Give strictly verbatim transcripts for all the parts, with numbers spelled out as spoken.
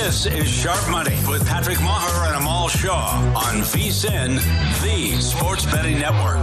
This is Sharp Money with Patrick Maher and Amal Shaw on V S I N, the Sports Betting Network.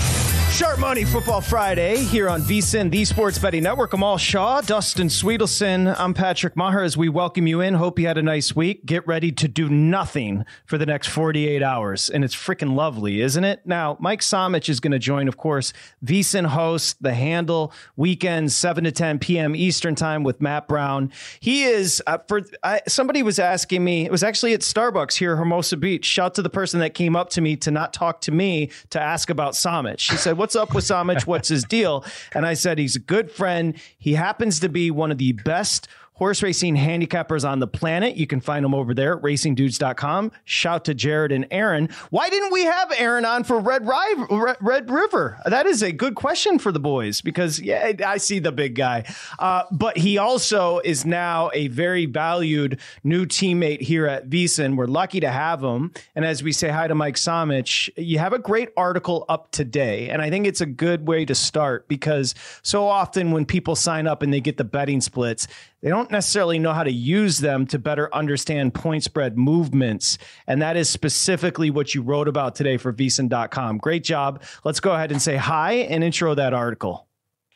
Sharp Money Football Friday here on V S I N, the Sports Betting Network. Amal Shaw, Dustin Sweetelson. I'm Patrick Maher as we welcome you in. Hope you had a nice week. Get ready to do nothing for the next forty-eight hours. And it's freaking lovely, isn't it? Now, Mike Somich is going to join, of course, V S I N host, The Handle, weekends, seven to ten p.m. Eastern time with Matt Brown. He is, uh, for I, somebody was asking me, it was actually at Starbucks here, Hermosa Beach. Shout to the person that came up to me to not talk to me, to ask about Somich. She said, what's up with Somich? What's his deal? And I said, he's a good friend. He happens to be one of the best horse racing handicappers on the planet. You can find him over there at racing dudes dot com. Shout to Jared and Aaron. Why didn't we have Aaron on for Red, Ri- Red River? That is a good question for the boys because, yeah, I see the big guy. Uh, but he also is now a very valued new teammate here at V S I N. We're lucky to have him. And as we say hi to Mike Somich, you have a great article up today. And I think it's a good way to start because so often when people sign up and they get the betting splits, they don't necessarily know how to use them to better understand point spread movements. And that is specifically what you wrote about today for V S I N dot com. Great job. Let's go ahead and say hi and intro that article.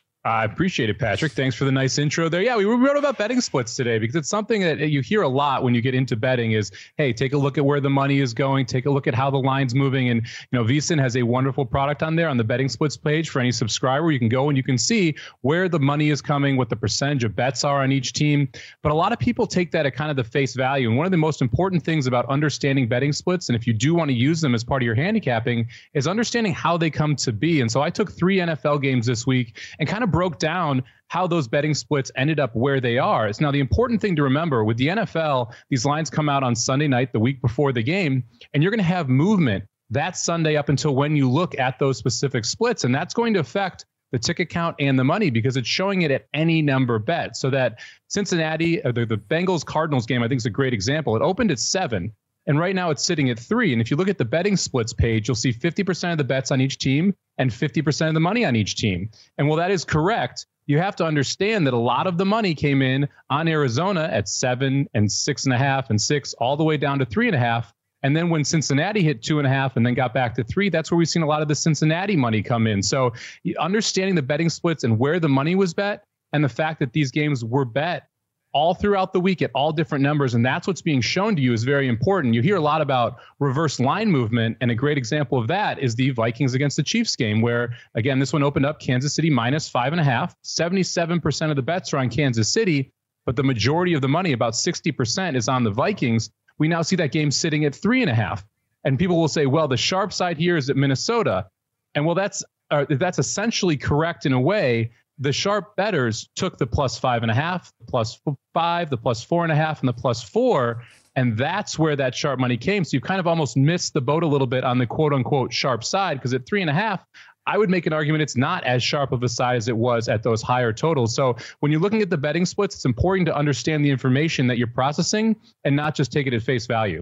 I appreciate it, Patrick. Thanks for the nice intro there. Yeah, we wrote about betting splits today because it's something that you hear a lot when you get into betting is, hey, take a look at where the money is going. Take a look at how the line's moving. And, you know, V S I N has a wonderful product on there on the betting splits page for any subscriber. You can go and you can see where the money is coming, what the percentage of bets are on each team. But a lot of people take that at kind of the face value. And one of the most important things about understanding betting splits, and if you do want to use them as part of your handicapping, is understanding how they come to be. And so I took three N F L games this week and kind of broke down how those betting splits ended up where they are. It's now the important thing to remember with the N F L, these lines come out on Sunday night, the week before the game, and you're going to have movement that Sunday up until when you look at those specific splits. And that's going to affect the ticket count and the money because it's showing it at any number bet. So that Cincinnati, or the, the Bengals Cardinals game, I think is a great example. It opened at seven. And right now it's sitting at three. And if you look at the betting splits page, you'll see fifty percent of the bets on each team and fifty percent of the money on each team. And while that is correct, you have to understand that a lot of the money came in on Arizona at seven and six and a half and six, all the way down to three and a half. And then when Cincinnati hit two and a half and then got back to three, that's where we've seen a lot of the Cincinnati money come in. So understanding the betting splits and where the money was bet and the fact that these games were bet all throughout the week at all different numbers, and that's what's being shown to you is very important. You hear a lot about reverse line movement, and a great example of that is the Vikings against the Chiefs game, where, again, this one opened up Kansas City minus five and a half. seventy-seven percent of the bets are on Kansas City, but the majority of the money, about sixty percent, is on the Vikings. We now see that game sitting at three and a half. And people will say, well, the sharp side here is at Minnesota. And well, that's uh, that's essentially correct in a way. The sharp bettors took the plus five and a half, the plus five, the plus four and a half, and the plus four. And that's where that sharp money came. So you kind of almost missed the boat a little bit on the quote unquote sharp side, because at three and a half, I would make an argument it's not as sharp of a side as it was at those higher totals. So when you're looking at the betting splits, it's important to understand the information that you're processing and not just take it at face value.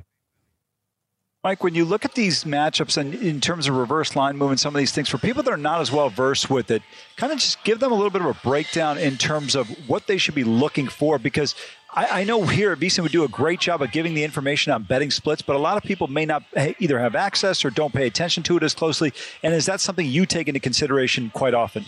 Mike, when you look at these matchups and in terms of reverse line movement, some of these things, for people that are not as well versed with it, kind of just give them a little bit of a breakdown in terms of what they should be looking for, because I, I know here at V S I N we do a great job of giving the information on betting splits, but a lot of people may not either have access or don't pay attention to it as closely. And is that something you take into consideration quite often?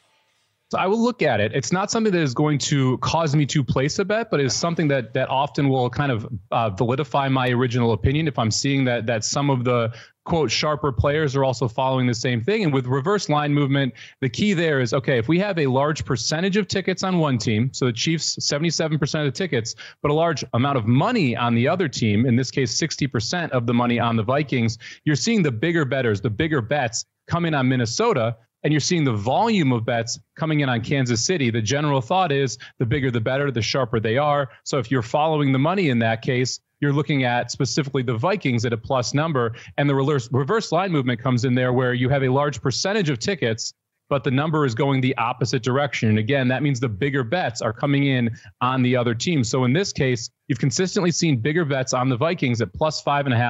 So I will look at it. It's not something that is going to cause me to place a bet, but it's something that that often will kind of uh, validify my original opinion if I'm seeing that that some of the quote sharper players are also following the same thing. And with reverse line movement, the key there is, okay, if we have a large percentage of tickets on one team, so the Chiefs, seventy-seven percent of the tickets, but a large amount of money on the other team, in this case, sixty percent of the money on the Vikings, you're seeing the bigger bettors, the bigger bets come in on Minnesota. And you're seeing the volume of bets coming in on Kansas City. The general thought is the bigger the better, the sharper they are. So if you're following the money in that case, you're looking at specifically the Vikings at a plus number. And the reverse, reverse line movement comes in there where you have a large percentage of tickets, but the number is going the opposite direction. And again, that means the bigger bets are coming in on the other team. So in this case, you've consistently seen bigger bets on the Vikings at plus five and a half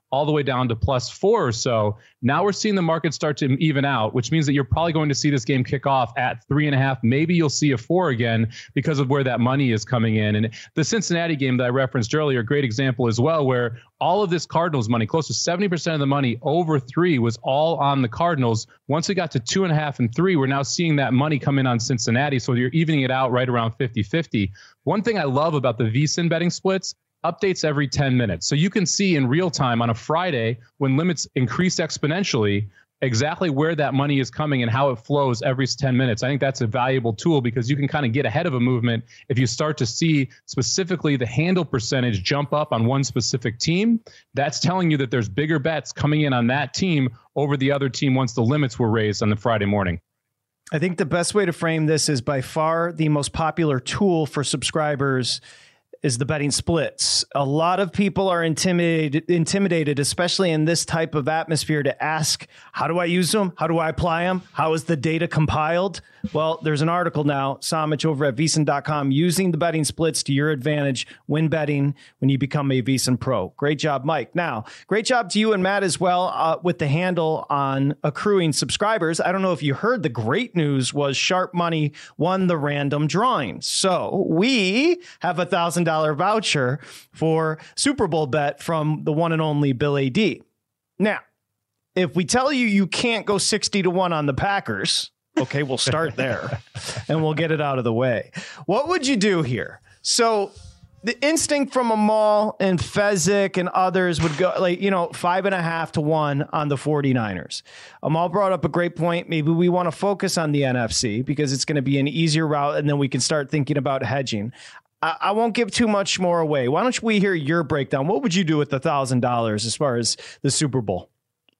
all the way down to plus four or so. Now we're seeing the market start to even out, which means that you're probably going to see this game kick off at three and a half. Maybe you'll see a four again because of where that money is coming in. And the Cincinnati game that I referenced earlier, great example as well, where all of this Cardinals money, close to seventy percent of the money over three, was all on the Cardinals. Once we got to two and a half and three, we're now seeing that money come in on Cincinnati. So you're evening it out right around fifty-fifty. One thing I love about the V S I N betting splits, updates every ten minutes. So you can see in real time on a Friday when limits increase exponentially exactly where that money is coming and how it flows every ten minutes. I think that's a valuable tool because you can kind of get ahead of a movement if you start to see specifically the handle percentage jump up on one specific team. That's telling you that there's bigger bets coming in on that team over the other team once the limits were raised on the Friday morning. I think the best way to frame this is by far the most popular tool for subscribers is the betting splits. A lot of people are intimidated, intimidated, especially in this type of atmosphere, to ask, how do I use them? How do I apply them? How is the data compiled? Well, there's an article now, Samich over at V S I N dot com, using the betting splits to your advantage when betting when you become a V S I N Pro. Great job, Mike. Now, great job to you and Matt as well uh, with the handle on accruing subscribers. I don't know if you heard, the great news was Sharp Money won the random drawing. So we have a one thousand dollars voucher for Super Bowl bet from the one and only Bill A D. Now, if we tell you you can't go sixty to one on the Packers, okay, we'll start there and we'll get it out of the way. What would you do here? So the instinct from Amal and Fezzik and others would go like, you know, five and a half to one on the 49ers. Amal brought up a great point. Maybe we want to focus on the N F C because it's going to be an easier route and then we can start thinking about hedging. I, I won't give too much more away. Why don't we hear your breakdown? What would you do with the one thousand dollars as far as the Super Bowl?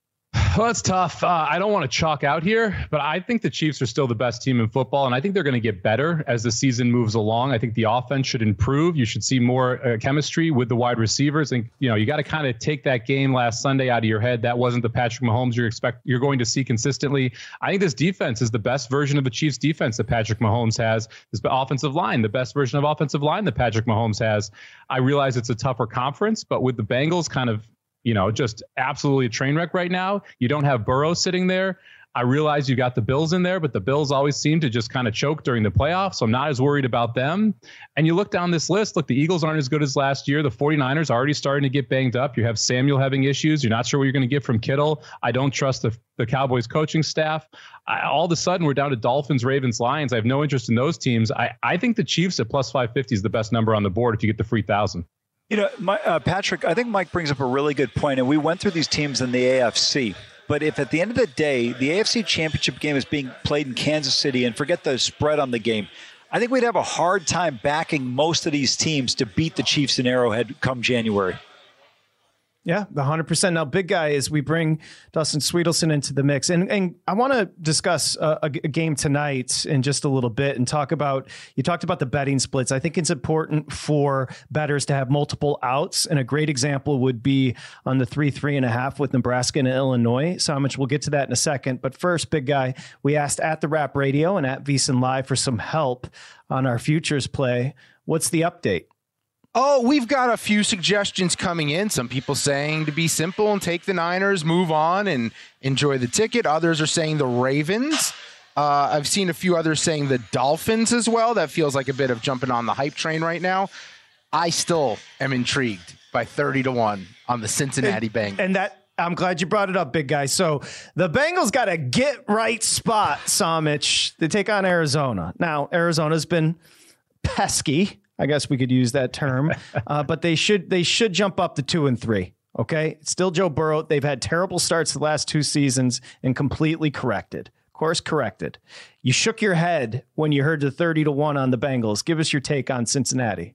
Well, it's tough. Uh, I don't want to chalk out here, but I think the Chiefs are still the best team in football, and I think they're going to get better as the season moves along. I think the offense should improve. You should see more uh, chemistry with the wide receivers, and you know you got to kind of take that game last Sunday out of your head. That wasn't the Patrick Mahomes you're expect you're going to see consistently. I think this defense is the best version of the Chiefs defense that Patrick Mahomes has. This offensive line, the best version of offensive line that Patrick Mahomes has. I realize it's a tougher conference, but with the Bengals kind of you know, just absolutely a train wreck right now. You don't have Burrow sitting there. I realize you got the Bills in there, but the Bills always seem to just kind of choke during the playoffs. So I'm not as worried about them. And you look down this list, look, the Eagles aren't as good as last year. The 49ers are already starting to get banged up. You have Samuel having issues. You're not sure what you're going to get from Kittle. I don't trust the, the Cowboys coaching staff. I, all of a sudden, we're down to Dolphins, Ravens, Lions. I have no interest in those teams. I, I think the Chiefs at plus five fifty is the best number on the board if you get the free thousand. You know, my, uh, Patrick, I think Mike brings up a really good point, and we went through these teams in the A F C. But if at the end of the day, the A F C Championship game is being played in Kansas City, and forget the spread on the game, I think we'd have a hard time backing most of these teams to beat the Chiefs in Arrowhead come January. Yeah, the one hundred percent. Now, big guy, as we bring Dustin Sweetelson into the mix. And, and I want to discuss a, a game tonight in just a little bit and talk about, you talked about the betting splits. I think it's important for bettors to have multiple outs. And a great example would be on the three, three and a half with Nebraska and Illinois. So how much we'll get to that in a second. But first, big guy, we asked at the Rap Radio and at V S I N Live for some help on our futures play. What's the update? Oh, we've got a few suggestions coming in. Some people saying to be simple and take the Niners, move on and enjoy the ticket. Others are saying the Ravens. Uh, I've seen a few others saying the Dolphins as well. That feels like a bit of jumping on the hype train right now. I still am intrigued by thirty to one on the Cincinnati Bengals. And that, I'm glad you brought it up, big guy. So the Bengals got a get right spot, Samich. They take on Arizona. Now, Arizona's been pesky. I guess we could use that term, uh, but they should they should jump up to two and three. OK, it's still Joe Burrow. They've had terrible starts the last two seasons and completely corrected. Course corrected. You shook your head when you heard the thirty to one on the Bengals. Give us your take on Cincinnati.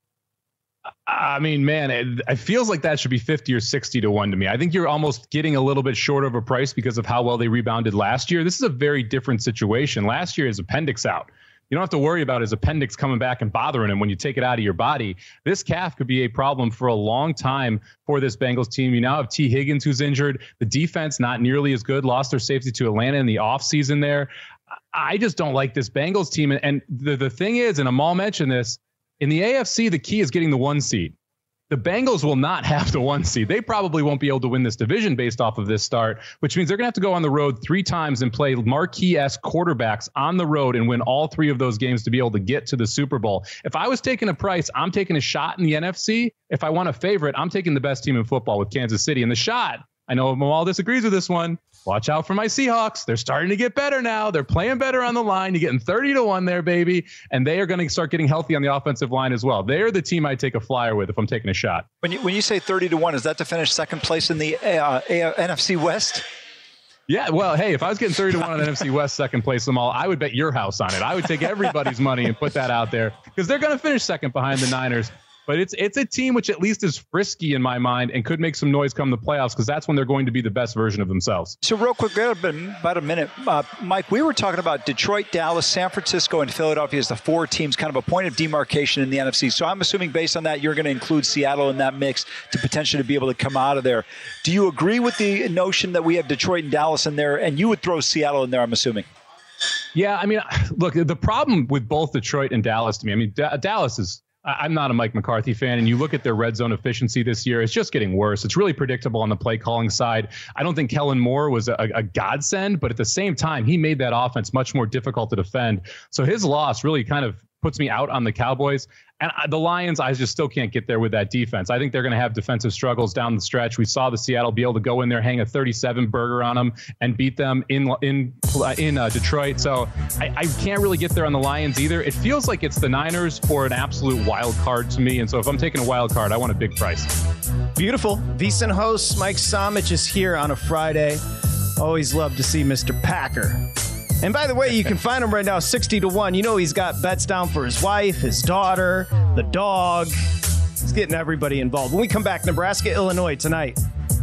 I mean, man, it, it feels like that should be fifty or sixty to one to me. I think you're almost getting a little bit short of a price because of how well they rebounded last year. This is a very different situation. Last year, his appendix out. You don't have to worry about his appendix coming back and bothering him when you take it out of your body. This calf could be a problem for a long time for this Bengals team. You now have T. Higgins, who's injured. The defense, not nearly as good, lost their safety to Atlanta in the offseason there. I just don't like this Bengals team. And the, the thing is, and Amal mentioned this, in the A F C, the key is getting the one seed. the Bengals will not have the one seed. They probably won't be able to win this division based off of this start, which means they're going to have to go on the road three times and play marquee-esque quarterbacks on the road and win all three of those games to be able to get to the Super Bowl. If I was taking a price, I'm taking a shot in the N F C. If I want a favorite, I'm taking the best team in football with Kansas City. And the shot, I know Mamal disagrees with this one. Watch out for my Seahawks. They're starting to get better now. They're playing better on the line. You're getting thirty to one there, baby. And they are going to start getting healthy on the offensive line as well. They're the team I take a flyer with if I'm taking a shot. When you, when you say thirty to one, is that to finish second place in the uh, N F C West? Yeah, well, hey, if I was getting thirty to one on N F C West second place them all, I would bet your house on it. I would take everybody's money and put that out there because they're going to finish second behind the Niners. But it's it's a team which at least is frisky in my mind and could make some noise come the playoffs because that's when they're going to be the best version of themselves. So real quick, we got about a minute. Uh, Mike, we were talking about Detroit, Dallas, San Francisco, and Philadelphia as the four teams, kind of a point of demarcation in the N F C. So I'm assuming based on that, you're going to include Seattle in that mix to potentially be able to come out of there. Do you agree with the notion that we have Detroit and Dallas in there, and you would throw Seattle in there, I'm assuming? Yeah, I mean, look, the problem with both Detroit and Dallas to me, I mean, D- Dallas is I'm not a Mike McCarthy fan, and you look at their red zone efficiency this year, it's just getting worse. It's really predictable on the play calling side. I don't think Kellen Moore was a, a godsend, but at the same time, he made that offense much more difficult to defend. So his loss really kind of puts me out on the Cowboys. And the Lions, I just still can't get there with that defense. I think they're going to have defensive struggles down the stretch. We saw the Seattle be able to go in there, hang a thirty-seven burger on them, and beat them in in in uh, Detroit. So I, I can't really get there on the Lions either. It feels like it's the Niners for an absolute wild card to me. And so if I'm taking a wild card, I want a big price. Beautiful. VSiN host Mike Somich is here on a Friday. Always love to see Mister Packer. And by the way, you can find him right now sixty to one. You know he's got bets down for his wife, his daughter, the dog. He's getting everybody involved. When we come back, Nebraska, Illinois tonight.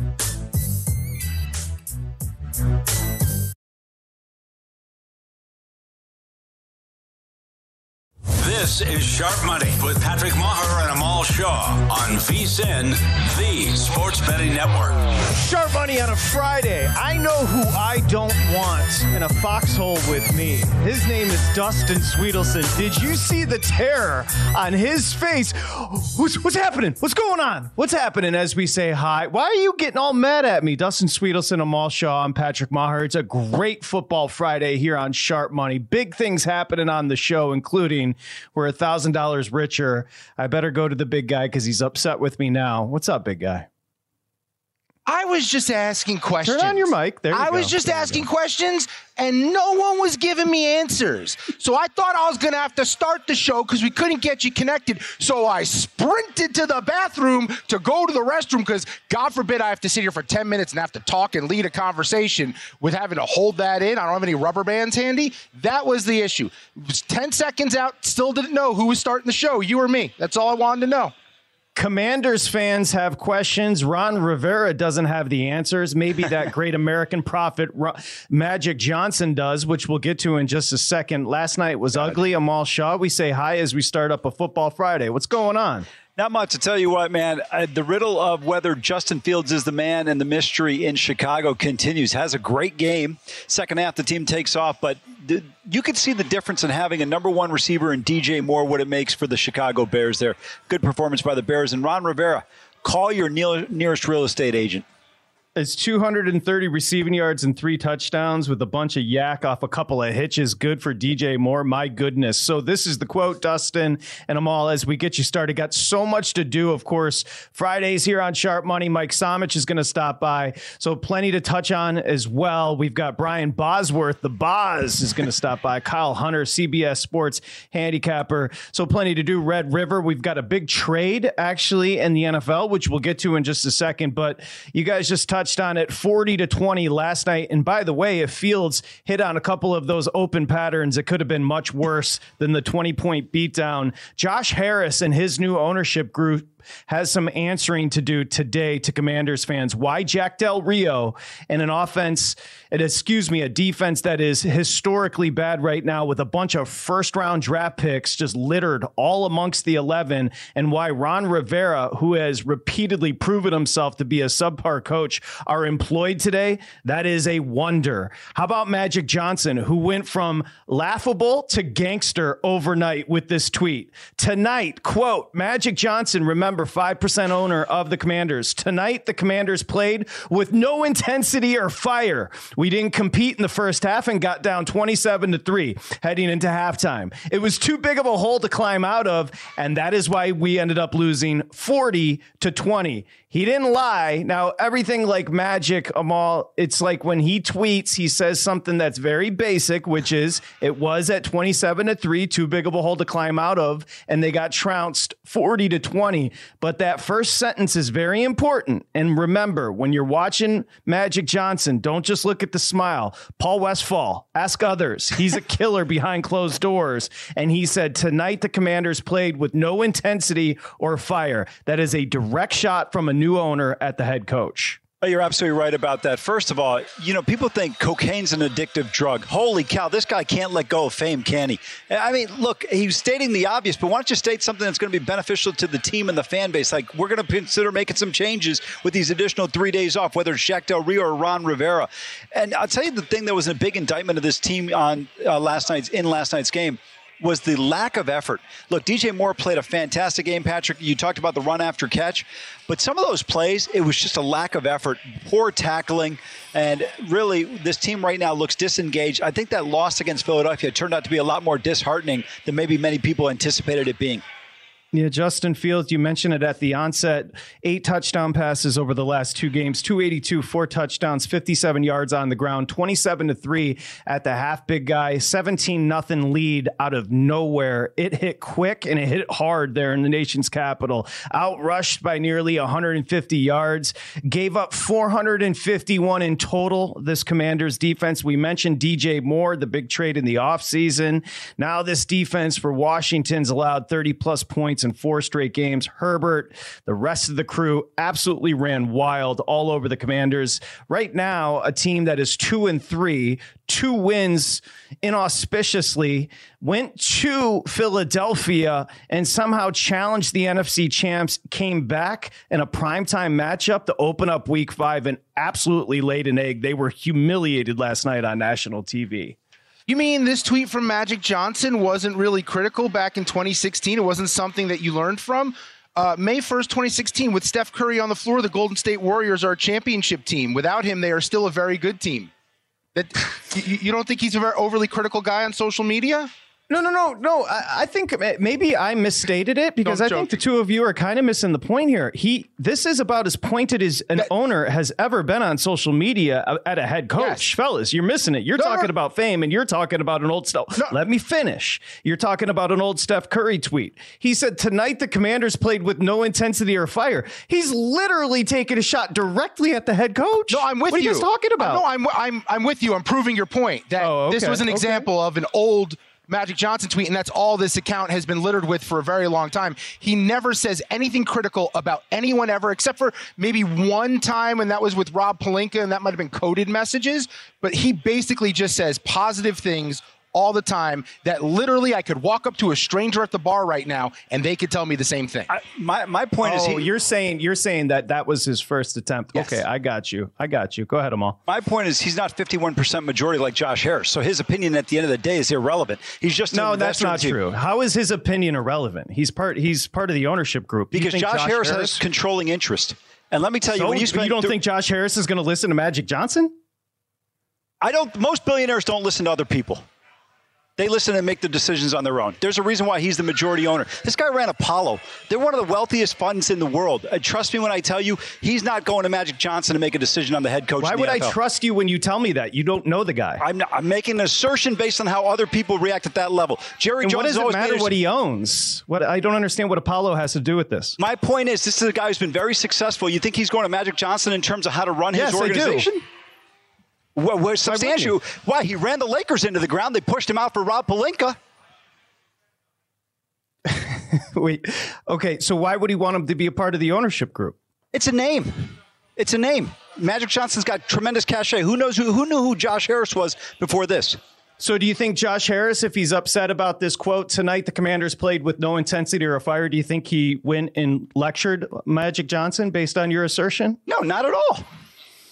This is Sharp Money with Patrick Maher and Amal Shaw on VSiN, the Sports Betting Network. Sharp Money on a Friday. I know who I don't want in a foxhole with me. His name is Dustin Sweetelson. Did you see the terror on his face? What's, what's happening? What's going on? What's happening as we say hi? Why are you getting all mad at me? Dustin Sweetelson, Amal Shaw, I'm Patrick Maher. It's a great football Friday here on Sharp Money. Big things happening on the show, including we're one thousand dollars richer. I better go to the big guy because he's upset with me now. What's up, big guy? I was just asking questions. Turn on your mic. There you I go. was just there asking questions, and no one was giving me answers. So I thought I was going to have to start the show because we couldn't get you connected. So I sprinted to the bathroom to go to the restroom because, God forbid, I have to sit here for ten minutes and have to talk and lead a conversation with having to hold that in. I don't have any rubber bands handy. That was the issue. It was ten seconds out, still didn't know who was starting the show, you or me. That's all I wanted to know. Commanders fans have questions. Ron Rivera doesn't have the answers. Maybe that great American prophet Magic Johnson does, which we'll get to in just a second. Last night was God. ugly. Amal Shaw, we say hi as we start up a Football Friday. What's going on? Not much to tell you what, man. Uh, the riddle of whether Justin Fields is the man and the mystery in Chicago continues. Has a great game. Second half, the team takes off, but th- you could see the difference in having a number one receiver in D J Moore, what it makes for the Chicago Bears there. Good performance by the Bears. And Ron Rivera, call your ne- nearest real estate agent. It's two hundred thirty receiving yards and three touchdowns with a bunch of yak off a couple of hitches. Good for D J Moore. My goodness. So this is the quote, Dustin and Amal, as we get you started. Got so much to do, of course. Fridays here on Sharp Money. Mike Somich is going to stop by. So plenty to touch on as well. We've got Brian Bosworth, the Boz, is going to stop by. Kyle Hunter, C B S Sports handicapper. So plenty to do. Red River. We've got a big trade, actually, in the N F L, which we'll get to in just a second. But you guys just touched on it, forty to twenty last night. And by the way, if Fields hit on a couple of those open patterns, it could have been much worse than the twenty point beatdown. Josh Harris and his new ownership group has some answering to do today to Commanders fans. Why Jack Del Rio and an offense, and excuse me, a defense that is historically bad right now with a bunch of first round draft picks just littered all amongst the eleven, and why Ron Rivera, who has repeatedly proven himself to be a subpar coach, are employed today, that is a wonder. How about Magic Johnson, who went from laughable to gangster overnight with this tweet? Tonight, quote, Magic Johnson, remember, five percent owner of the Commanders. Tonight, the Commanders played with no intensity or fire. We didn't compete in the first half and got down twenty-seven to three heading into halftime. It was too big of a hole to climb out of, and that is why we ended up losing forty to twenty. He didn't lie. Now, everything like Magic, Amal, it's like when he tweets, he says something that's very basic, which is it was at twenty-seven to three, too big of a hole to climb out of, and they got trounced forty to twenty. But that first sentence is very important. And remember, when you're watching Magic Johnson, don't just look at the smile. Paul Westphal, ask others. He's a killer behind closed doors. And he said, tonight the Commanders played with no intensity or fire. That is a direct shot from a new owner at the head coach. You're absolutely right about that. First of all, you know, people think cocaine's an addictive drug. Holy cow, this guy can't let go of fame, can he? I mean, look, he's stating the obvious, but why don't you state something that's going to be beneficial to the team and the fan base? Like, we're going to consider making some changes with these additional three days off, whether it's Jacques Del Rio or Ron Rivera. And I'll tell you the thing that was a big indictment of this team on uh, last night's in last night's game was the lack of effort. Look, D J Moore played a fantastic game, Patrick. You talked about the run after catch, but some of those plays, it was just a lack of effort, poor tackling, and really this team right now looks disengaged. I think that loss against Philadelphia turned out to be a lot more disheartening than maybe many people anticipated it being. Yeah, Justin Fields, you mentioned it at the onset. Eight touchdown passes over the last two games, two eighty-two, four touchdowns, fifty-seven yards on the ground, twenty-seven to three at the half. Big guy, seventeen nothing lead out of nowhere. It hit quick and it hit hard there in the nation's capital. Outrushed by nearly one hundred fifty yards, gave up four hundred fifty-one in total. This Commanders defense, we mentioned D J Moore, the big trade in the offseason. Now this defense for Washington's allowed thirty plus points in four straight games. Herbert, the rest of the crew absolutely ran wild all over the Commanders. Right now, a team that is two and three, two wins inauspiciously, went to Philadelphia and somehow challenged the N F C champs, came back in a primetime matchup to open up week five and absolutely laid an egg. They were humiliated last night on national T V. You mean this tweet from Magic Johnson wasn't really critical back in twenty sixteen? It wasn't something that you learned from? Uh, May first, twenty sixteen, with Steph Curry on the floor, the Golden State Warriors are a championship team. Without him, they are still a very good team. That you, you don't think he's a very overly critical guy on social media? No, no, no, no. I, I think maybe I misstated it because I think the two of you are kind of missing the point here. He, this is about as pointed as an that, owner has ever been on social media at a head coach. Yes. Fellas, you're missing it. You're no, talking no. about fame and you're talking about an old stuff. No. Let me finish. You're talking about an old Steph Curry tweet. He said, tonight the Commanders played with no intensity or fire. He's literally taking a shot directly at the head coach. No, I'm with what you. What are you guys talking about? No, I'm, I'm, I'm with you. I'm proving your point that oh, okay. this was an okay. example of an old Magic Johnson tweet, and that's all this account has been littered with for a very long time. He never says anything critical about anyone ever, except for maybe one time, and that was with Rob Pelinka, and that might have been coded messages. But he basically just says positive things all the time that literally I could walk up to a stranger at the bar right now and they could tell me the same thing. I, my my point oh, is he, you're saying you're saying that that was his first attempt. Yes. Okay, I got you. I got you. Go ahead, Amal. My point is he's not fifty-one percent majority like Josh Harris. So his opinion at the end of the day is irrelevant. He's just No, that's not true. How is his opinion irrelevant? He's part he's part of the ownership group. Because Josh, Josh Harris, Harris has controlling interest. And let me tell you, so when you spend you don't th- think Josh Harris is going to listen to Magic Johnson? I don't most billionaires don't listen to other people. They listen and make the decisions on their own. There's a reason why he's the majority owner. This guy ran Apollo. They're one of the wealthiest funds in the world. Uh, trust me when I tell you, he's not going to Magic Johnson to make a decision on the head coach. Why would I trust you when you tell me that? You don't know the guy. I'm, not, I'm making an assertion based on how other people react at that level. Jerry and Jones what does always it matter made what he owns? What I don't understand what Apollo has to do with this. My point is, this is a guy who's been very successful. You think he's going to Magic Johnson in terms of how to run his yes, organization? I do. Well, where's substantial? Why, he ran the Lakers into the ground. They pushed him out for Rob Pelinka. Wait, okay, so why would he want him to be a part of the ownership group? It's a name. It's a name. Magic Johnson's got tremendous cachet. Who knows who, who knew who Josh Harris was before this? So do you think Josh Harris, if he's upset about this quote, tonight the Commanders played with no intensity or fire, do you think he went and lectured Magic Johnson based on your assertion? No, not at all.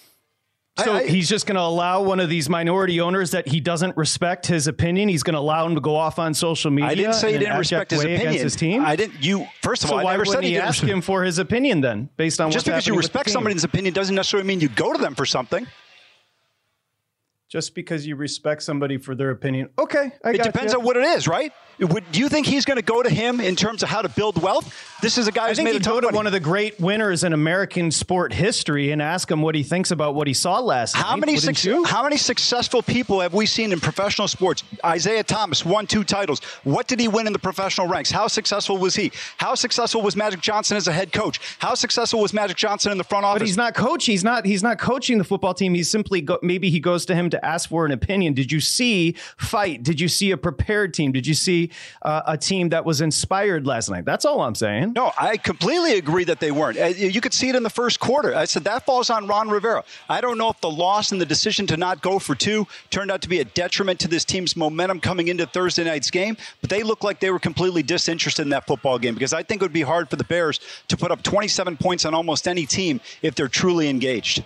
So I, I, he's just going to allow one of these minority owners that he doesn't respect his opinion. He's going to allow him to go off on social media. I didn't say he didn't respect his opinion. His team. I didn't. You first of so all, why I never wouldn't said he he didn't ask him for his opinion then, based on just what's because you respect somebody's opinion doesn't necessarily mean you go to them for something. Just because you respect somebody for their opinion. Okay, I It got depends you. on what it is, right? Would, do you think he's going to go to him in terms of how to build wealth? This is a guy I who's think made he a ton go of to money. one of the great winners in American sport history and ask him what he thinks about what he saw last How night. many Wouldn't suc- you? how many successful people have we seen in professional sports? Isaiah Thomas won two titles. What did he win in the professional ranks? How successful was he? How successful was Magic Johnson as a head coach? How successful was Magic Johnson in the front office? But he's not coach. He's not. He's not coaching the football team. He's simply go, maybe he goes to him to ask for an opinion. Did you see fight? Did you see a prepared team? Did you see uh, a team that was inspired last night? That's all I'm saying. No, I completely agree that they weren't. Uh, You could see it in the first quarter. I said that falls on Ron Rivera. I don't know if the loss and the decision to not go for two turned out to be a detriment to this team's momentum coming into Thursday night's game, but they look like they were completely disinterested in that football game because I think it would be hard for the Bears to put up twenty-seven points on almost any team if they're truly engaged.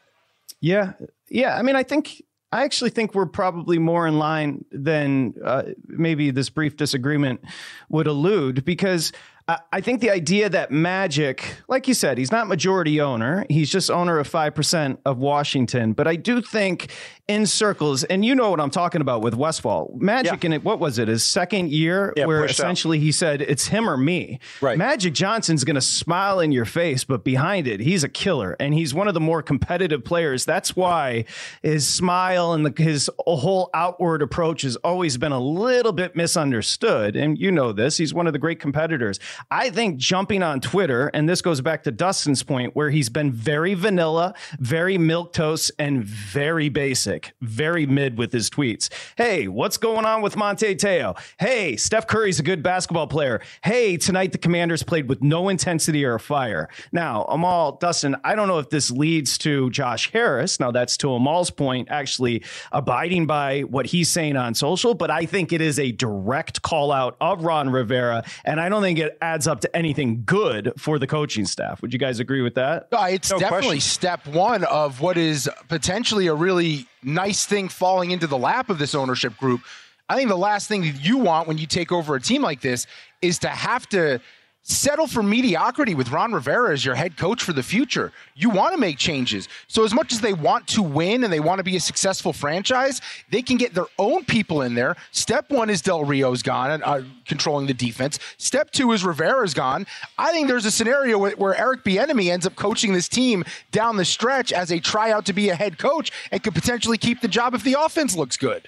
Yeah, yeah. I mean, I think. I actually think we're probably more in line than uh, maybe this brief disagreement would allude, because I, I think the idea that Magic, like you said, he's not majority owner. He's just owner of five percent of Washington. But I do think in circles, and you know what I'm talking about with Westfall, Magic Yeah. in it, what was it, his second year, Yeah, where pushed out. essentially he said, it's him or me. Right. Magic Johnson's going to smile in your face, but behind it, he's a killer. And he's one of the more competitive players. That's why his smile and the, his whole outward approach has always been a little bit misunderstood. And you know this, he's one of the great competitors. I think jumping on Twitter, and this goes back to Dustin's point, where he's been very vanilla, very milquetoast, and very basic. Very mid with his tweets. Hey, what's going on with Monte Teo? Hey, Steph Curry's a good basketball player. Hey, tonight the Commanders played with no intensity or fire. Now, Amal, Dustin, I don't know if this leads to Josh Harris. Now, that's to Amal's point, actually abiding by what he's saying on social, but I think it is a direct call out of Ron Rivera, and I don't think it adds up to anything good for the coaching staff. Would you guys agree with that? Uh, it's No definitely question. step one of what is potentially a really nice thing falling into the lap of this ownership group. I think the last thing that you want when you take over a team like this is to have to settle for mediocrity with Ron Rivera as your head coach for the future. You want to make changes. So as much as they want to win and they want to be a successful franchise, they can get their own people in there. Step one is Del Rio's gone, uh, controlling the defense. Step two is Rivera's gone. I think there's a scenario where, where Eric Bieniemy ends up coaching this team down the stretch as a tryout to be a head coach and could potentially keep the job if the offense looks good.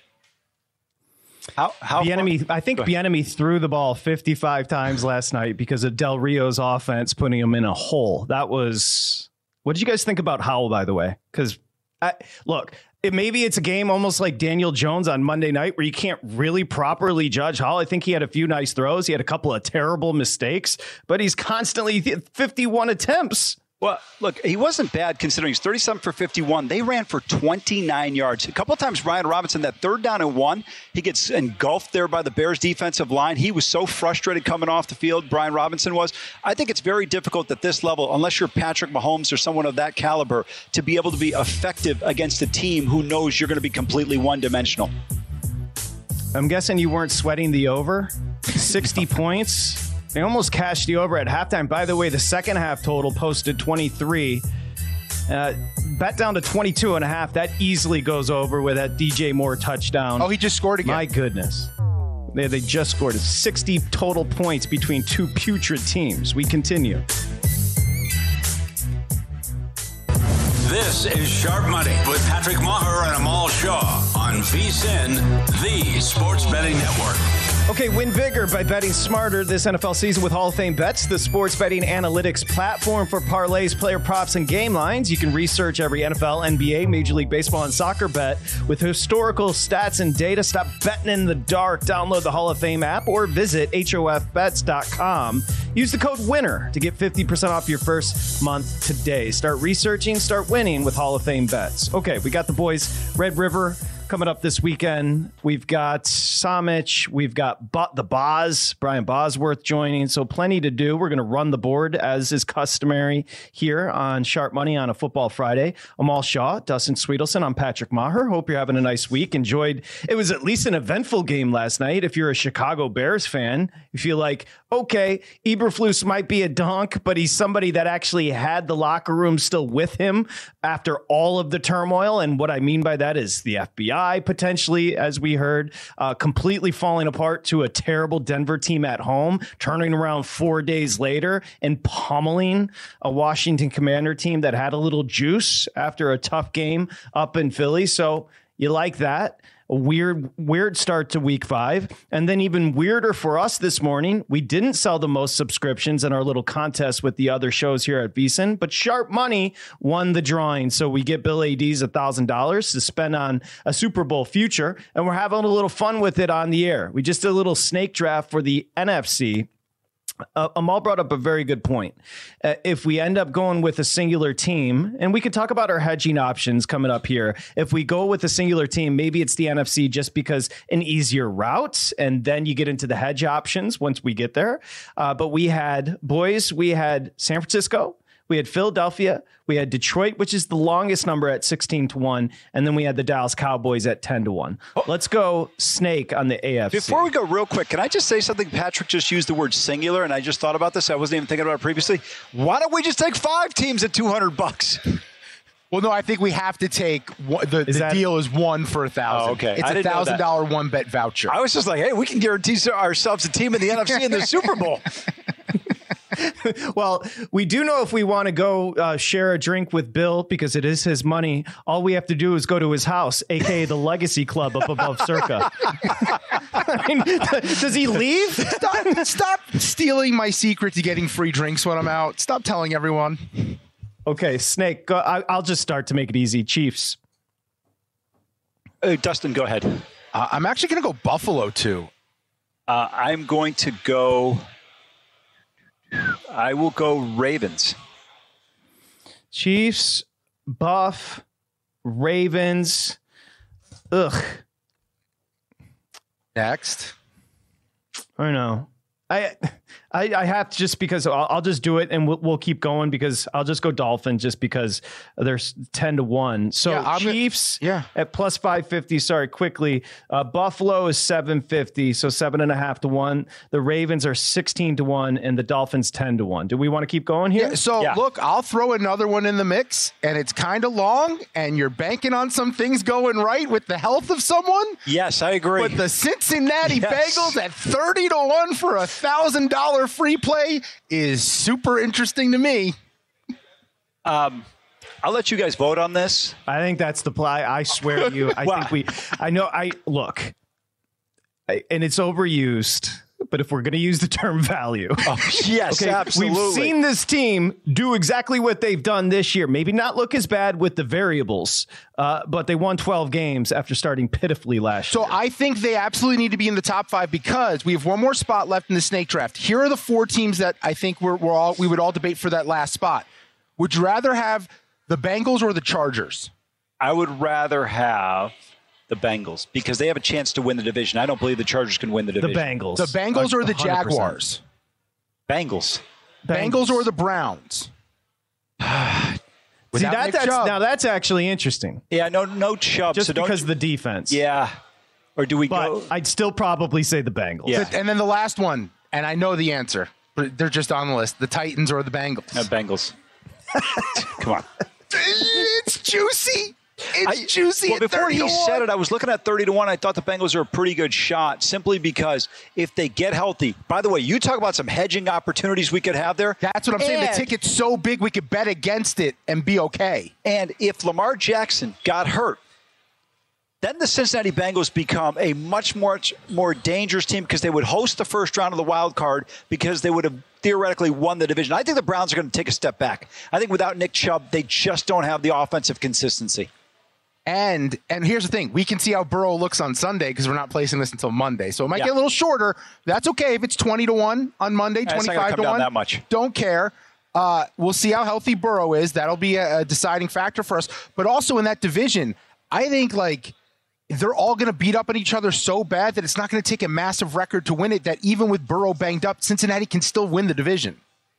How, how Bieniemy, I think Bieniemy threw the ball fifty-five times last night because of Del Rio's offense putting him in a hole. That was. What did you guys think about Howell, by the way? Because look, it, maybe it's a game almost like Daniel Jones on Monday night where you can't really properly judge Howell. I think he had a few nice throws. He had a couple of terrible mistakes, but he's constantly fifty-one attempts. Well, look, he wasn't bad considering he's thirty-seven for fifty-one. They ran for twenty-nine yards. A couple of times, Brian Robinson, that third down and one, he gets engulfed there by the Bears defensive line. He was so frustrated coming off the field, Brian Robinson was. I think it's very difficult at this level, unless you're Patrick Mahomes or someone of that caliber, to be able to be effective against a team who knows you're going to be completely one-dimensional. I'm guessing you weren't sweating the over. sixty points. They almost cashed the over at halftime. By the way, the second half total posted twenty-three. Uh, bet down to twenty-two and a half. That easily goes over with that D J Moore touchdown. Oh, he just scored again. My goodness. They, they just scored sixty total points between two putrid teams. We continue. This is Sharp Money with Patrick Maher and Amal Shaw on VSiN, the Sports Betting Network. Okay, win bigger by betting smarter this N F L season with Hall of Fame Bets, the sports betting analytics platform for parlays, player props, and game lines. You can research every N F L, N B A, Major League Baseball, and soccer bet with historical stats and data. Stop betting in the dark. Download the Hall of Fame app or visit H O F bets dot com. Use the code WINNER to get fifty percent off your first month today. Start researching, start winning with Hall of Fame Bets. Okay, we got the boys, Red River, coming up this weekend. We've got Samich. We've got Bo- the Boz, Brian Bosworth joining. So plenty to do. We're going to run the board as is customary here on Sharp Money on a Football Friday. Amal Shaw, Dustin Sweetelson. I'm Patrick Maher. Hope you're having a nice week. Enjoyed. It was at least an eventful game last night. If you're a Chicago Bears fan, you feel like, okay, Eberflus might be a donk, but he's somebody that actually had the locker room still with him after all of the turmoil. And what I mean by that is the F B I potentially, as we heard, uh, completely falling apart to a terrible Denver team at home, turning around four days later and pummeling a Washington Commander team that had a little juice after a tough game up in Philly. So you like that. A weird, weird start to week five. And then even weirder for us this morning, we didn't sell the most subscriptions in our little contest with the other shows here at VSiN, but Sharp Money won the drawing. So we get Bill A Ds one thousand dollars to spend on a Super Bowl future. And we're having a little fun with it on the air. We just did a little snake draft for the N F C. Uh, Amal brought up a very good point. Uh, if we end up going with a singular team, and we could talk about our hedging options coming up here. If we go with a singular team, maybe it's the N F C just because an easier route, and then you get into the hedge options once we get there. Uh, but we had, boys, we had San Francisco, we had Philadelphia, we had Detroit, which is the longest number at sixteen to one, and then we had the Dallas Cowboys at ten to one. Oh. Let's go snake on the A F C. Before we go real quick, can I just say something? Patrick just used the word singular, and I just thought about this. I wasn't even thinking about it previously. Why don't we just take five teams at two hundred bucks? Well, no, I think we have to take one, the, the that, deal is one for a thousand. Oh, okay. It's a thousand dollar one bet voucher. I was just like, hey, we can guarantee ourselves a team in the N F C in the Super Bowl. Well, we do know if we want to go uh, share a drink with Bill, because it is his money, all we have to do is go to his house, a k a the Legacy Club up above Circa. I mean, does he leave? Stop, stop stealing my secret to getting free drinks when I'm out. Stop telling everyone. Okay, Snake, go, I, I'll just start to make it easy. Chiefs. Uh, Dustin, go ahead. Uh, I'm actually going to go Buffalo, too. Uh, I'm going to go... I will go Ravens. Chiefs, Buff, Ravens. Ugh. Next. I don't know. I, I, I have to, just because I'll, I'll just do it and we'll, we'll keep going, because I'll just go Dolphins just because there's ten to one. So yeah, Chiefs yeah. at plus five fifty. Sorry, quickly. Uh, Buffalo is seven fifty. So seven and a half to one. The Ravens are sixteen to one and the Dolphins ten to one. Do we want to keep going here? Yeah, so yeah. look, I'll throw another one in the mix, and it's kind of long, and you're banking on some things going right with the health of someone. Yes, I agree. But the Cincinnati yes. Bengals at thirty to one for a thousand dollar free play is super interesting to me. Um, I'll let you guys vote on this. I think that's the play. I swear to you. I well, think we, I know, I look, I, and it's overused, but if we're going to use the term value. Oh, yes, okay, absolutely. We've seen this team do exactly what they've done this year. Maybe not look as bad with the variables, uh, but they won twelve games after starting pitifully last so year. So I think they absolutely need to be in the top five, because we have one more spot left in the snake draft. Here are the four teams that I think we're, we're all, we would all debate for that last spot. Would you rather have the Bengals or the Chargers? I would rather have the Bengals, because they have a chance to win the division. I don't believe the Chargers can win the division. The Bengals. The Bengals or the one hundred percent. Jaguars? Bengals. Bengals, Bengals or the Browns? See, that, that's, now that's actually interesting. Yeah, no, no Chubb. Just so because don't, of the defense. Yeah. Or do we but go? I'd still probably say the Bengals. Yeah. And then the last one, and I know the answer, but they're just on the list. The Titans or the Bengals? No, Bengals. Come on. It's juicy. It's I, juicy. Well, before he said it, I was looking at thirty to one. I thought the Bengals are a pretty good shot, simply because if they get healthy. By the way, you talk about some hedging opportunities we could have there. That's what I'm saying. The ticket's so big we could bet against it and be okay. And if Lamar Jackson got hurt, then the Cincinnati Bengals become a much more, more dangerous team, because they would host the first round of the wild card, because they would have theoretically won the division. I think the Browns are going to take a step back. I think without Nick Chubb, they just don't have the offensive consistency. And and here's the thing. We can see how Burrow looks on Sunday, because we're not placing this until Monday. So it might yeah. get a little shorter. That's okay if it's twenty to one on Monday, That's twenty-five to one. That much. Don't care. Uh, we'll see how healthy Burrow is. That'll be a, a deciding factor for us. But also in that division, I think, like, they're all going to beat up on each other so bad that it's not going to take a massive record to win it, that even with Burrow banged up, Cincinnati can still win the division.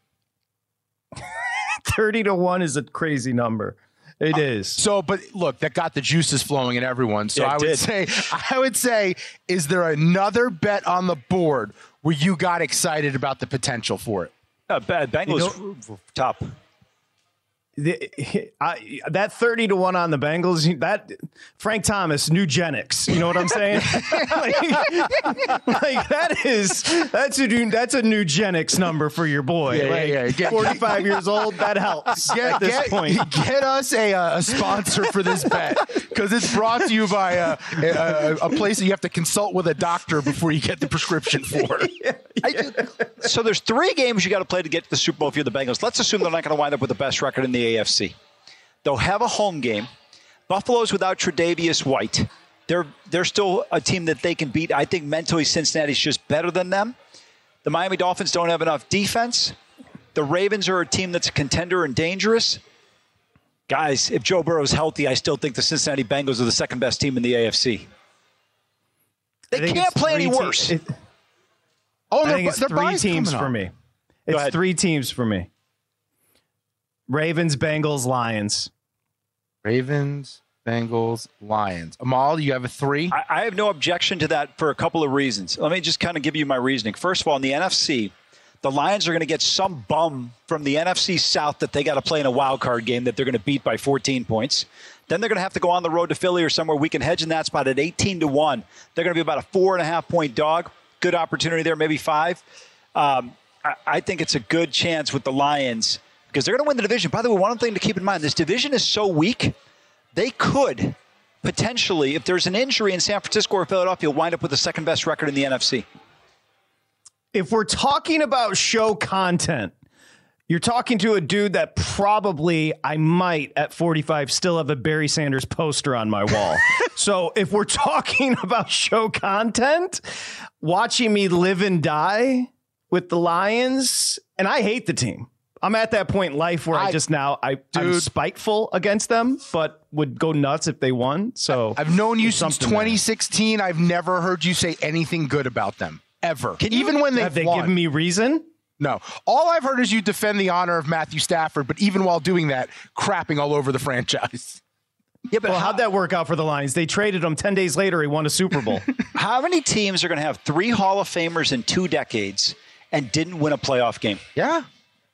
thirty to one is a crazy number. It uh, is. So, but look, that got the juices flowing in everyone. So yeah, I would did. say, I would say, is there another bet on the board where you got excited about the potential for it? Uh, Bengals you know, top. The, I, that thirty to one on the Bengals, that Frank Thomas, Nugenics, you know what I'm saying? like, like that is, that's a, that's a Nugenics number for your boy. Yeah, like yeah, yeah. Get, forty-five years old, that helps get, at this get, point. Get us a, a sponsor for this bet, because it's brought to you by a, a, a place that you have to consult with a doctor before you get the prescription for. yeah, yeah. I, so there's three games you got to play to get to the Super Bowl if you're the Bengals. Let's assume they're not going to wind up with the best record in the A F C. They'll have a home game. Buffalo's without Tre'Davious White. They're they're still a team that they can beat. I think mentally Cincinnati's just better than them. The Miami Dolphins don't have enough defense. The Ravens are a team that's a contender and dangerous. Guys, if Joe Burrow's healthy, I still think the Cincinnati Bengals are the second best team in the A F C. They can't play any worse. Te- it, oh, I think it's three teams for up. me. It's three teams for me. Ravens, Bengals, Lions. Ravens, Bengals, Lions. Amal, you have a three? I, I have no objection to that for a couple of reasons. Let me just kind of give you my reasoning. First of all, in the N F C, the Lions are going to get some bum from the N F C South that they got to play in a wild card game that they're going to beat by fourteen points. Then they're going to have to go on the road to Philly or somewhere we can hedge in that spot at eighteen to one. They're going to be about a four and a half point dog. Good opportunity there, maybe five. Um, I, I think it's a good chance with the Lions, because they're going to win the division. By the way, one thing to keep in mind, this division is so weak, they could potentially, if there's an injury in San Francisco or Philadelphia, wind up with the second best record in the N F C. If we're talking about show content, you're talking to a dude that probably I might at forty-five still have a Barry Sanders poster on my wall. So if we're talking about show content, watching me live and die with the Lions, and I hate the team. I'm at that point in life where I, I just now I, I'm spiteful against them, but would go nuts if they won. So I've known you since twenty sixteen. There. I've never heard you say anything good about them ever. Can you, even when have they've they won. given me reason? No. All I've heard is you defend the honor of Matthew Stafford, but even while doing that, crapping all over the franchise. Yeah, but well, how, how'd that work out for the Lions? They traded him ten days later. He won a Super Bowl. How many teams are going to have three Hall of Famers in two decades and didn't win a playoff game? Yeah.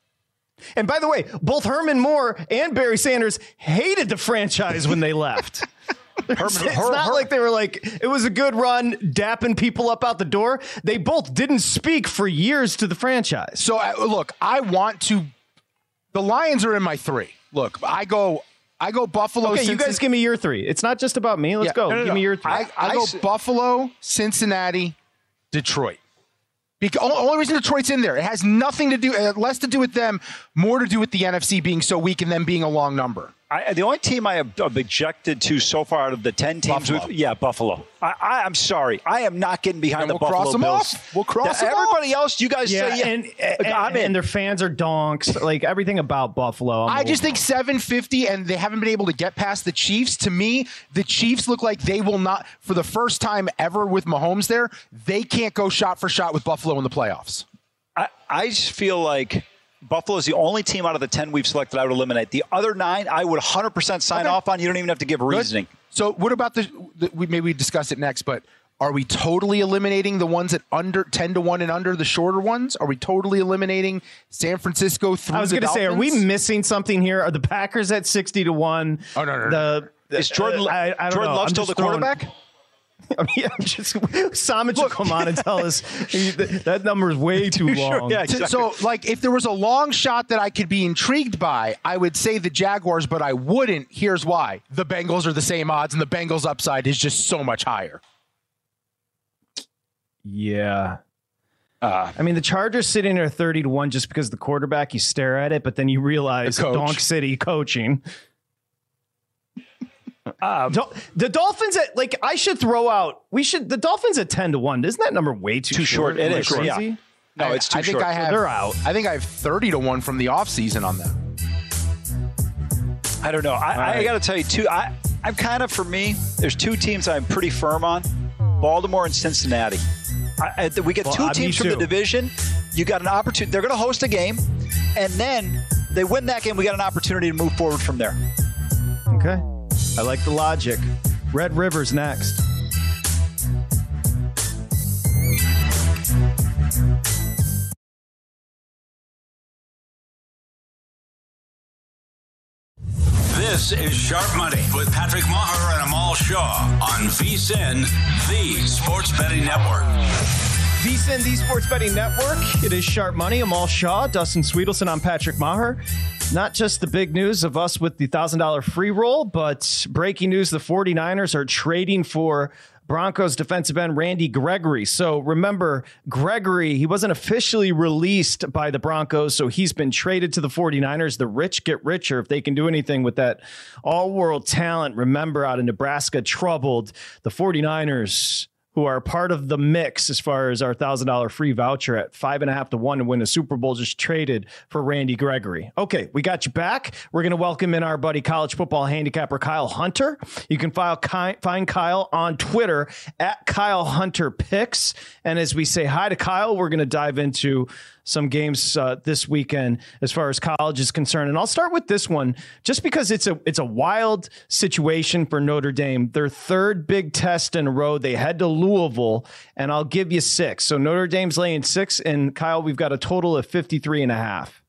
And by the way, both Herman Moore and Barry Sanders hated the franchise when they left. Herman, it's her, not her. like they were like, it was a good run, dapping people up out the door. They both didn't speak for years to the franchise. So, uh, look, I want to – the Lions are in my three. Look, I go I go Buffalo. Okay, Cincinnati. you guys give me your three. It's not just about me. Let's yeah, go. No, no, give no. me your three. I, I, I go I, Buffalo, Cincinnati, Detroit. Because only reason Detroit's in there, it has nothing to do, less to do with them, more to do with the N F C being so weak and them being a long number. I, the only team I have objected to so far out of the ten teams, Buffalo. With, yeah, Buffalo. I, I, I'm sorry, I am not getting behind and the we'll Buffalo cross them Bills. Off. We'll cross now, them everybody off. else, you guys yeah, say, yeah, and, and, I'm in. and their fans are donks. Like everything about Buffalo. I'm I just think seven fifty, and they haven't been able to get past the Chiefs. To me, the Chiefs look like they will not, for the first time ever with Mahomes there, they can't go shot for shot with Buffalo in the playoffs. I, I just feel like Buffalo is the only team out of the ten we've selected I would eliminate. The other nine, I would one hundred percent sign okay. off on. You don't even have to give reasoning. Good. So what about the, the we maybe we discuss it next, but are we totally eliminating the ones at under ten to one and under, the shorter ones? Are we totally eliminating San Francisco through I was going to say, are we missing something here? Are the Packers at sixty to one? Oh, no, no, no. The, the, Is Jordan, uh, I, I Jordan Love still the throwing, quarterback? I mean, I'm just Samich will come on and tell us he, that, that number is way too long. Sure, yeah, exactly. So, like, if there was a long shot that I could be intrigued by, I would say the Jaguars, but I wouldn't. Here's why: the Bengals are the same odds, and the Bengals' upside is just so much higher. Yeah. Uh, I mean, the Chargers sitting there thirty to one just because the quarterback. You stare at it, but then you realize Donk City coaching. Um, the Dolphins at like I should throw out. We should the Dolphins at ten to one. Isn't that number way too, too short? short? It is crazy. Yeah. No, I, it's too I think short. I have, so they're out. I think I have thirty to one from the offseason on them. I don't know. I, right. I got to tell you too. I I'm kind of, for me, there's two teams I'm pretty firm on, Baltimore and Cincinnati. I, I, we get well, two teams from the division. You got an opportunity. They're going to host a game, and then they win that game. We got an opportunity to move forward from there. Okay. I like the logic. Red River's next. This is Sharp Money with Patrick Maher and Amal Shaw on VSiN, the Sports Betting Network. VSiN, the Sports Betting Network. It is Sharp Money. Amal Shaw, Dustin Sweetelson. I'm Patrick Maher. Not just the big news of us with the one thousand dollars free roll, but breaking news, the 49ers are trading for Broncos defensive end Randy Gregory. So remember, Gregory, he wasn't officially released by the Broncos, so he's been traded to the 49ers. The rich get richer if they can do anything with that all-world talent. Remember, out of Nebraska, troubled, the 49ers, who are part of the mix as far as our one thousand dollars free voucher at five and a half to one to win a Super Bowl, just traded for Randy Gregory. Okay, we got you back. We're going to welcome in our buddy college football handicapper Kyle Hunter. You can file, find Kyle on Twitter at Kyle Hunter Picks. And as we say hi to Kyle, we're going to dive into some games uh, this weekend as far as college is concerned. And I'll start with this one just because it's a it's a wild situation for Notre Dame. Their third big test in a row. They head to Louisville, and I'll give you six. So Notre Dame's laying six, and Kyle, we've got a total of fifty-three and a half.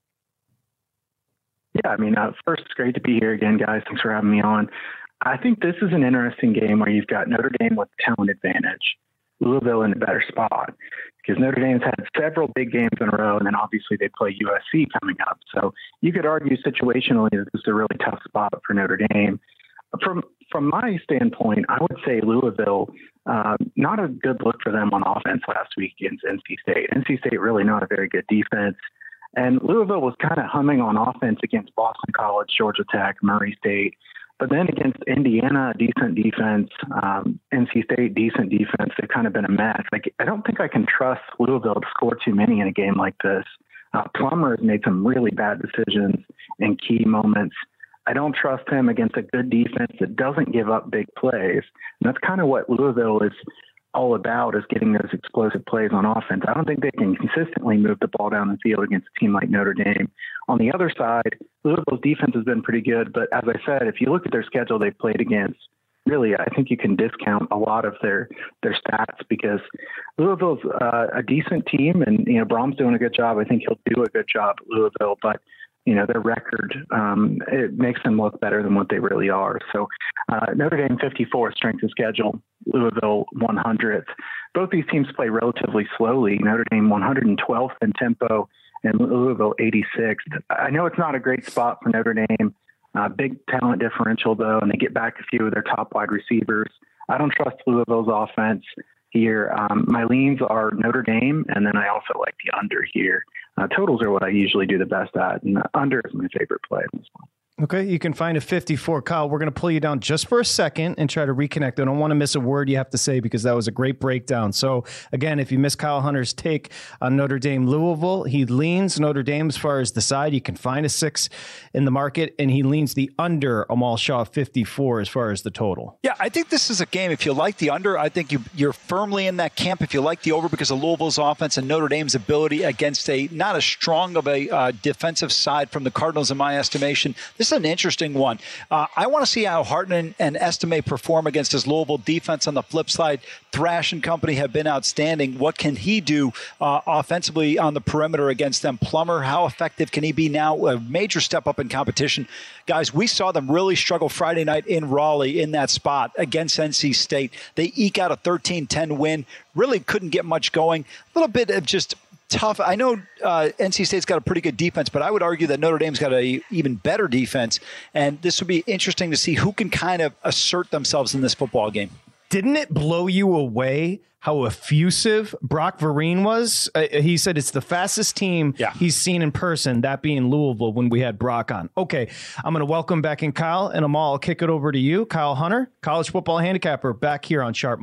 Yeah, I mean, uh, first, it's great to be here again, guys. Thanks for having me on. I think this is an interesting game where you've got Notre Dame with talent advantage, Louisville in a better spot, because Notre Dame's had several big games in a row, and then obviously they play U S C coming up. So you could argue situationally that this is a really tough spot for Notre Dame. From from my standpoint, I would say Louisville, uh, not a good look for them on offense last week against N C State. N C State really not a very good defense. And Louisville was kind of humming on offense against Boston College, Georgia Tech, Murray State. But then against Indiana, decent defense, um, N C State, decent defense. They've kind of been a mess. Like, I don't think I can trust Louisville to score too many in a game like this. Uh, Plummer has made some really bad decisions in key moments. I don't trust him against a good defense that doesn't give up big plays. And that's kind of what Louisville is all about, is getting those explosive plays on offense. I don't think they can consistently move the ball down the field against a team like Notre Dame. On the other side, Louisville's defense has been pretty good, but as I said, if you look at their schedule they've played against, really, I think you can discount a lot of their, their stats, because Louisville's uh, a decent team, and, you know, Brom's doing a good job. I think he'll do a good job at Louisville, but you know, their record, um, it makes them look better than what they really are. So uh, Notre Dame fifty-fourth strength of schedule, Louisville one hundredth. Both these teams play relatively slowly. Notre Dame one hundred twelfth in tempo and Louisville eighty-sixth. I know it's not a great spot for Notre Dame. Uh, big talent differential, though, and they get back a few of their top wide receivers. I don't trust Louisville's offense here. Um, my leans are Notre Dame, and then I also like the under here. Uh, totals are what I usually do the best at, and the under is my favorite play in this one. Okay, you can find a fifty-four. Kyle, we're going to pull you down just for a second and try to reconnect. I don't want to miss a word you have to say, because that was a great breakdown. So, again, if you missed Kyle Hunter's take on Notre Dame Louisville, he leans Notre Dame as far as the side. You can find a six in the market, and he leans the under Amal Shaw fifty-four as far as the total. Yeah, I think this is a game. If you like the under, I think you, you're firmly in that camp. If you like the over because of Louisville's offense and Notre Dame's ability against a not as strong of a uh, defensive side from the Cardinals, in my estimation, this is an interesting one. Uh, I want to see how Hartman and Estime perform against his Louisville defense. On the flip side, Thrash and company have been outstanding. What can he do uh, offensively on the perimeter against them? Plummer, how effective can he be now? A major step up in competition. Guys, we saw them really struggle Friday night in Raleigh in that spot against N C State. They eke out a thirteen ten win. Really couldn't get much going. A little bit of just tough. I know uh, N C State's got a pretty good defense, but I would argue that Notre Dame's got a even better defense. And this would be interesting to see who can kind of assert themselves in this football game. Didn't it blow you away how effusive Brock Vereen was? Uh, he said it's the fastest team yeah. he's seen in person, that being Louisville when we had Brock on. Okay, I'm going to welcome back in Kyle, and Amal, I'll kick it over to you. Kyle Hunter, college football handicapper, back here on Sharp Money.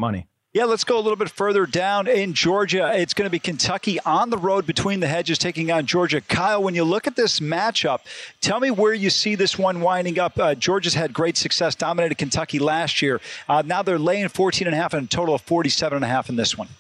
Yeah, let's go a little bit further down in Georgia. It's going to be Kentucky on the road between the hedges taking on Georgia. Kyle, when you look at this matchup, tell me where you see this one winding up. Uh, Georgia's had great success, dominated Kentucky last year. Uh, now they're laying fourteen and a half and a total of forty-seven and a half in this one.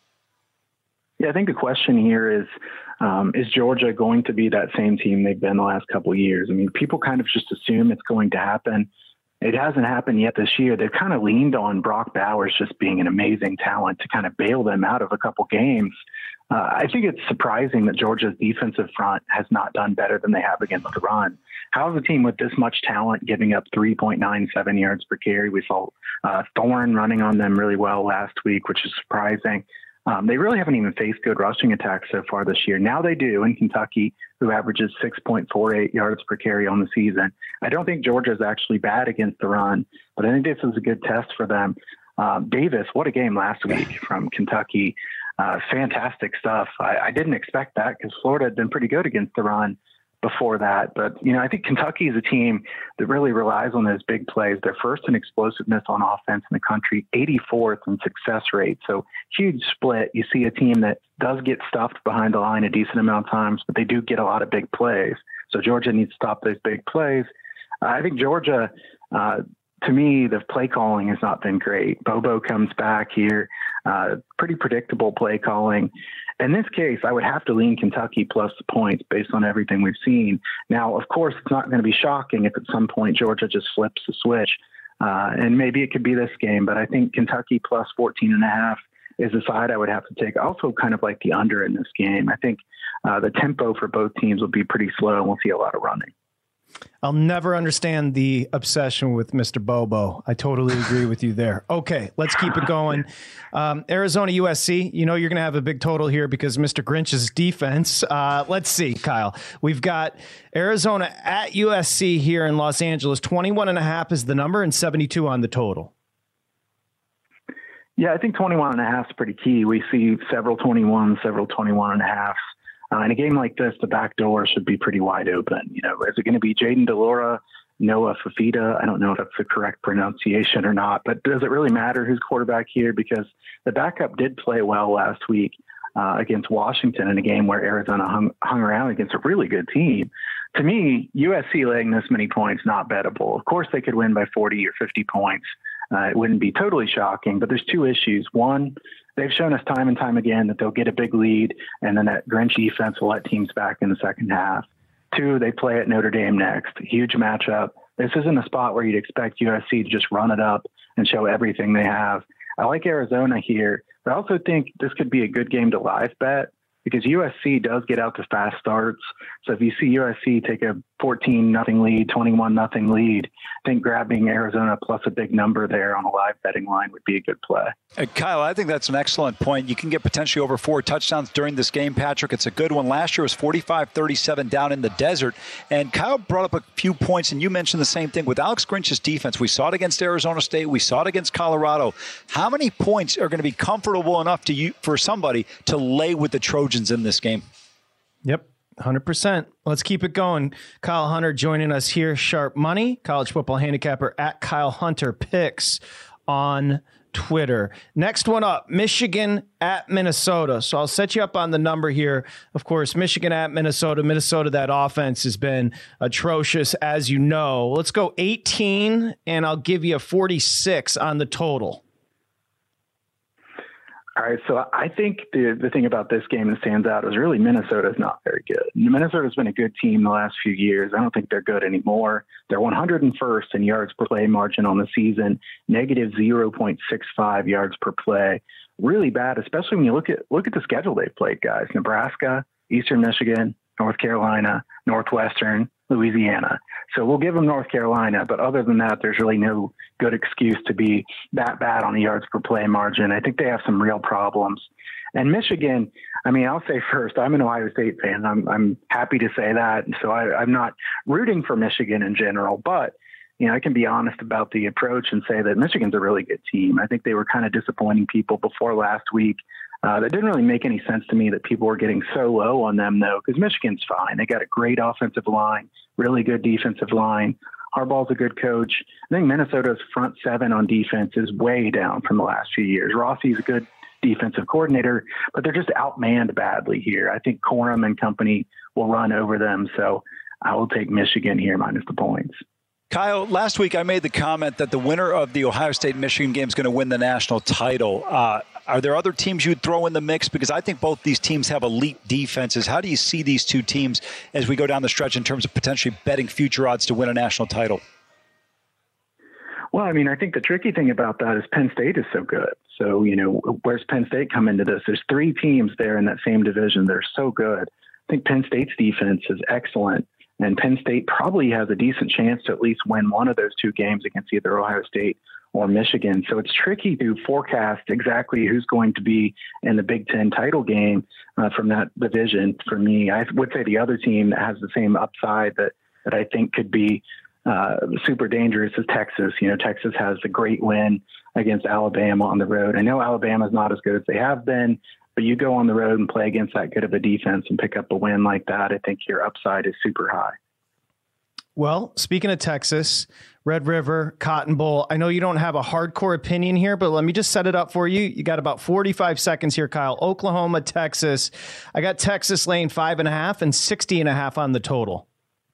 Yeah, I think the question here is, um, is Georgia going to be that same team they've been the last couple of years? I mean, people kind of just assume it's going to happen. It hasn't happened yet this year. They've kind of leaned on Brock Bowers just being an amazing talent to kind of bail them out of a couple games. Uh, I think it's surprising that Georgia's defensive front has not done better than they have against the run. How is a team with this much talent giving up three point nine seven yards per carry? We saw uh, Thorne running on them really well last week, which is surprising. Um, they really haven't even faced good rushing attacks so far this year. Now they do in Kentucky, who averages six point four eight yards per carry on the season. I don't think Georgia is actually bad against the run, but I think this is a good test for them. Um, Davis, what a game last week from Kentucky. Uh, fantastic stuff. I, I didn't expect that because Florida had been pretty good against the run before that. But, you know, I think Kentucky is a team that really relies on those big plays. They're first in explosiveness on offense in the country, eighty-fourth in success rate. So huge split. You see a team that does get stuffed behind the line a decent amount of times, but they do get a lot of big plays. So Georgia needs to stop those big plays. Uh, I think Georgia, uh, to me, the play calling has not been great. Bobo comes back here, uh, pretty predictable play calling. In this case, I would have to lean Kentucky plus the points based on everything we've seen. Now, of course, it's not going to be shocking if at some point Georgia just flips the switch. Uh, and maybe it could be this game, but I think Kentucky plus fourteen and a half is the side I would have to take. Also kind of like the under in this game. I think uh, the tempo for both teams will be pretty slow and we'll see a lot of running. I'll never understand the obsession with Mister Bobo. I totally agree with you there. Okay, let's keep it going. Um, Arizona U S C, you know you're going to have a big total here because Mister Grinch's defense. Uh, let's see, Kyle. We've got Arizona at U S C here in Los Angeles. twenty-one and a half is the number and seventy-two on the total. Yeah, I think twenty-one and a half is pretty key. We see several twenty-one, several twenty-one and a half. Uh, in a game like this, the back door should be pretty wide open. You know, is it going to be Jaden DeLora, Noah Fafita? I don't know if that's the correct pronunciation or not, but does it really matter who's quarterback here? Because the backup did play well last week uh, against Washington in a game where Arizona hung, hung around against a really good team. To me, U S C laying this many points, not bettable. Of course, they could win by forty or fifty points. Uh, it wouldn't be totally shocking, but there's two issues. One, they've shown us time and time again that they'll get a big lead, and then that Grinch defense will let teams back in the second half. Two, they play at Notre Dame next. Huge matchup. This isn't a spot where you'd expect U S C to just run it up and show everything they have. I like Arizona here, but I also think this could be a good game to live bet because U S C does get out to fast starts. So if you see U S C take a fourteen nothing lead, twenty-one nothing lead, I think grabbing Arizona plus a big number there on a live betting line would be a good play. Uh, Kyle, I think that's an excellent point. You can get potentially over four touchdowns during this game, Patrick. It's a good one. Last year was forty-five thirty-seven down in the desert. And Kyle brought up a few points, and you mentioned the same thing. With Alex Grinch's defense, we saw it against Arizona State. We saw it against Colorado. How many points are going to be comfortable enough to you, for somebody to lay with the Trojans in this game? Yep. one hundred percent. Let's keep it going. Kyle Hunter joining us here. Sharp Money, college football handicapper at Kyle Hunter Picks on Twitter. Next one up, Michigan at Minnesota. So I'll set you up on the number here. Of course, Michigan at Minnesota. Minnesota, that offense has been atrocious, as you know. Let's go eighteen, and I'll give you a forty-six on the total. All right, so I think the the thing about this game that stands out is really Minnesota is not very good. Minnesota's been a good team the last few years. I don't think they're good anymore. They're one hundred first in yards per play margin on the season, negative zero point six five yards per play. Really bad, especially when you look at look at the schedule they've played, guys. Nebraska, Eastern Michigan, North Carolina, Northwestern, Louisiana. So we'll give them North Carolina, but other than that, there's really no good excuse to be that bad on the yards per play margin. I think they have some real problems. And Michigan, I mean, I'll say first, I'm an Ohio State fan. I'm I'm happy to say that. And so I, I'm not rooting for Michigan in general, but you know, I can be honest about the approach and say that Michigan's a really good team. I think they were kind of disappointing people before last week. Uh, that didn't really make any sense to me that people were getting so low on them, though, because Michigan's fine. They got a great offensive line, really good defensive line. Harbaugh's a good coach. I think Minnesota's front seven on defense is way down from the last few years. Rossi's a good defensive coordinator, but they're just outmanned badly here. I think Corum and company will run over them, so I will take Michigan here minus the points. Kyle, last week I made the comment that the winner of the Ohio State-Michigan game is going to win the national title. Uh, are there other teams you'd throw in the mix? Because I think both these teams have elite defenses. How do you see these two teams as we go down the stretch in terms of potentially betting future odds to win a national title? Well, I mean, I think the tricky thing about that is Penn State is so good. So, you know, where's Penn State come into this? There's three teams there in that same division. They're so good. I think Penn State's defense is excellent. And Penn State probably has a decent chance to at least win one of those two games against either Ohio State or Michigan. So it's tricky to forecast exactly who's going to be in the Big Ten title game uh, from that division. For me, I would say the other team that has the same upside that, that I think could be uh, super dangerous is Texas. You know, Texas has a great win against Alabama on the road. I know Alabama's not as good as they have been, but you go on the road and play against that good of a defense and pick up a win like that, I think your upside is super high. Well, speaking of Texas, Red River, Cotton Bowl, I know you don't have a hardcore opinion here, but let me just set it up for you. You got about forty-five seconds here, Kyle. Oklahoma, Texas. I got Texas laying five and a half and sixty and a half on the total.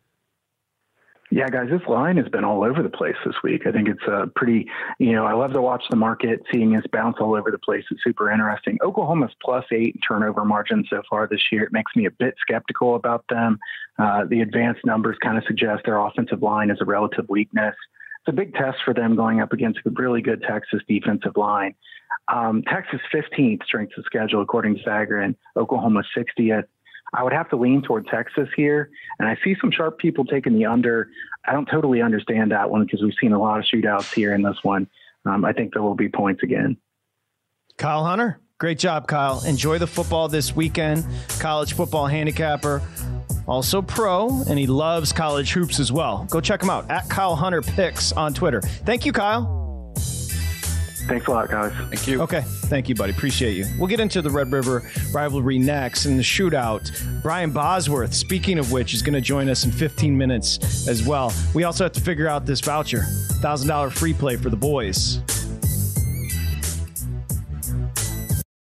Yeah, guys, this line has been all over the place this week. I think it's a pretty, you know, I love to watch the market. Seeing this bounce all over the place is super interesting. Oklahoma's plus eight turnover margin so far this year. It makes me a bit skeptical about them. Uh, the advanced numbers kind of suggest their offensive line is a relative weakness. It's a big test for them going up against a really good Texas defensive line. Um, Texas fifteenth strength of schedule, according to Sagarin. Oklahoma sixtieth. I would have to lean toward Texas here, and I see some sharp people taking the under. I don't totally understand that one because we've seen a lot of shootouts here in this one. Um, I think there will be points again. Kyle Hunter, great job, Kyle. Enjoy the football this weekend. College football handicapper, also pro, and he loves college hoops as well. Go check him out at Kyle Hunter Picks on Twitter. Thank you, Kyle. Thanks a lot, guys. Thank you. Okay. Thank you, buddy. Appreciate you. We'll get into the Red River rivalry next and the shootout. Brian Bosworth, speaking of which, is going to join us in fifteen minutes as well. We also have to figure out this voucher, one thousand dollars free play for the boys.